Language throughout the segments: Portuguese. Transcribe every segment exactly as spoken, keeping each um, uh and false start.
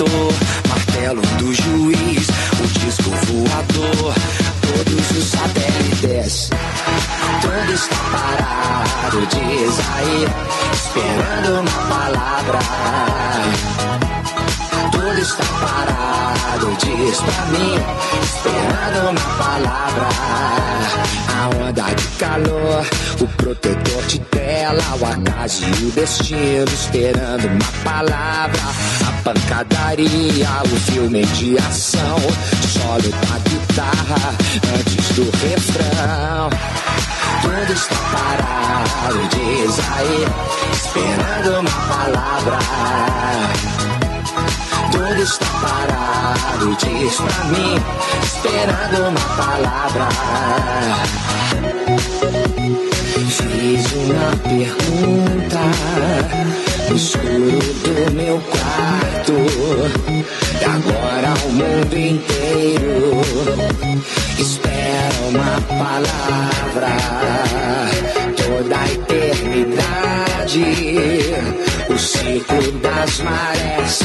protetor, martelo do juiz, o disco voador, todos os satélites. Tudo está parado, diz aí, esperando uma palavra. Tudo está parado, diz pra mim, esperando uma palavra. A onda de calor, o protetor de tela, o acaso e o destino, esperando uma palavra. A pancadaria, o filme de ação, solo da guitarra antes do refrão. Tudo está parado, diz aí, esperando uma palavra. Tudo está parado, diz pra mim, esperando uma palavra. Fiz uma pergunta no escuro do meu quarto, e agora o mundo inteiro espera uma palavra. Toda a eternidade, o ciclo das marés,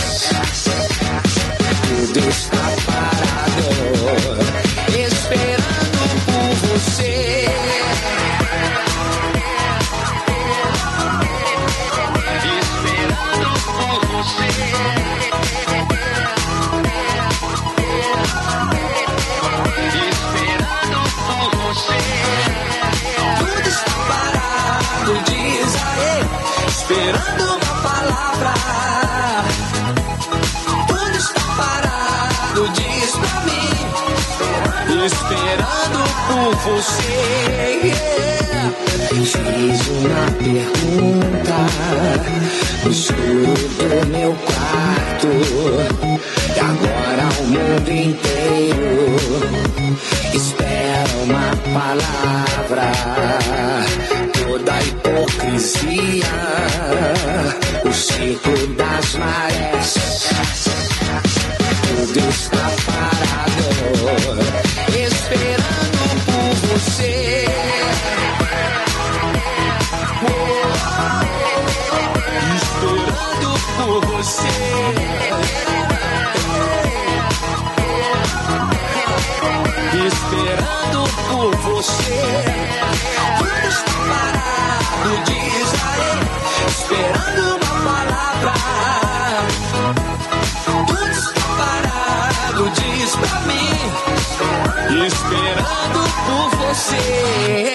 tudo está parado, esperando por você. Esperando por você. Esperando por você. Tudo está parado, diz aí, esperando uma palavra. Tudo está parado, diz pra mim, esperando por você. Yeah. Fiz uma pergunta no escuro do meu quarto, e agora o mundo inteiro espera uma palavra. Toda a hipocrisia, o ciclo das marés, tudo está parado, esperando por você. Esperando por você. Esperando por você. Tudo está parado, diz aí, esperando uma palavra. Tudo está parado, diz pra mim, esperando por você.